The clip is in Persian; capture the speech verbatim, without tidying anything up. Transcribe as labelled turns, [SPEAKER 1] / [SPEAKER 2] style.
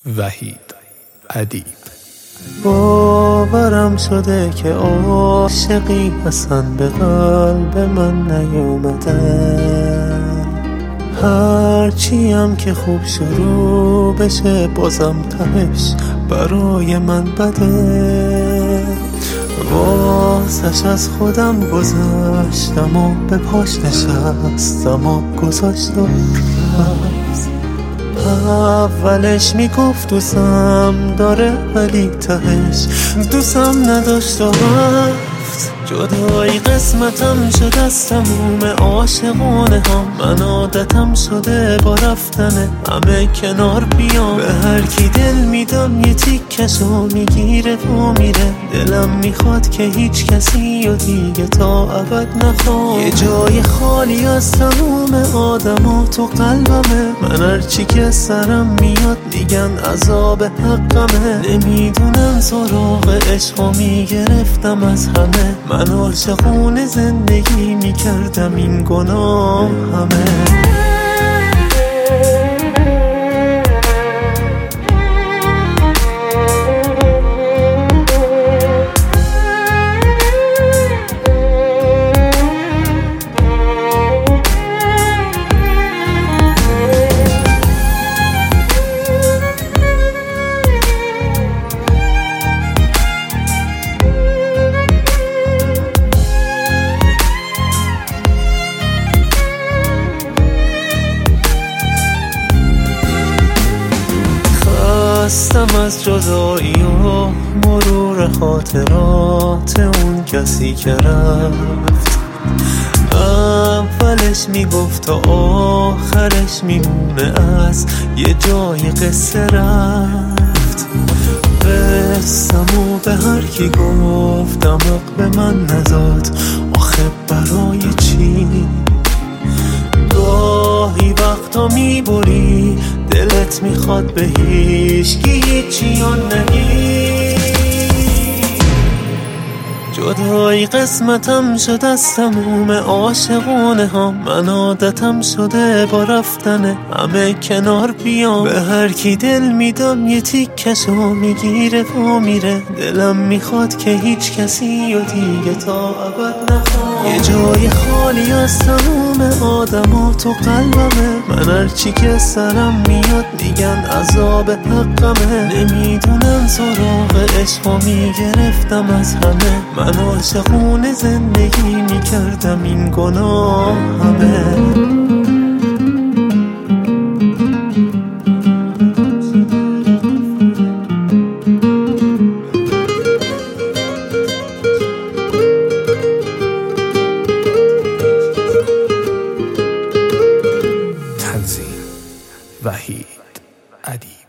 [SPEAKER 1] وحید ادیب.
[SPEAKER 2] باورم شده که عاشقی اصلا به قلب من نیومده، هرچی هم که خوب شروع بشه بازم تهش برای من بده. واسش از خودم گذشتم و به پاش نشستم و گذاشت و اولش میگفت دوستم داره ولی تهش دوستم نداشت و رفت. جدایی قسمتم شد از تموم عاشقونه هم، من عادتم شده با رفتن همه کنار بیام. به هر کی دل میدم یه تیکشو میگیره و میره، دلم میخواد که هیچ کسی و دیگه تا ابد نخواد. یه جای خالی از تموم آدما تو قلبمه، من هرچی که سرم میاد میگن عذاب حقمه. نمیدونم سراغ عشقو میگرفتم از همه، من عاشقونه زندگی میکردم این گناه همه. خستم از جدایی و مرور خاطرات اون کسی که رفت. اولش میگفت و آخرش میمونه از یه جای قصه رفت. قصه‌مو به هر کی گفتم حق به من نزاد، آخه برای چی؟ گاهی وقتا میبری دلت میخواد به هیچکی هیچی یا نگی. جدایی قسمتم شد از تموم عاشقونه هم، من عادتم شده با رفتن همه کنار بیام. به هر کی دل میدم یه تیکشو میگیره و میره، دلم میخواد که هیچ کسی و دیگه تا ابد نخواد. یه جای خالی از تموم آدما تو قلبمه، من هرچی که سرم میاد میگن عذاب حقمه. نمیدونم سراغ عشقو میگرفتم از همه، من عاشقونه زندگی میکردم این گناه همه.
[SPEAKER 1] تنظیم وحید ادیب.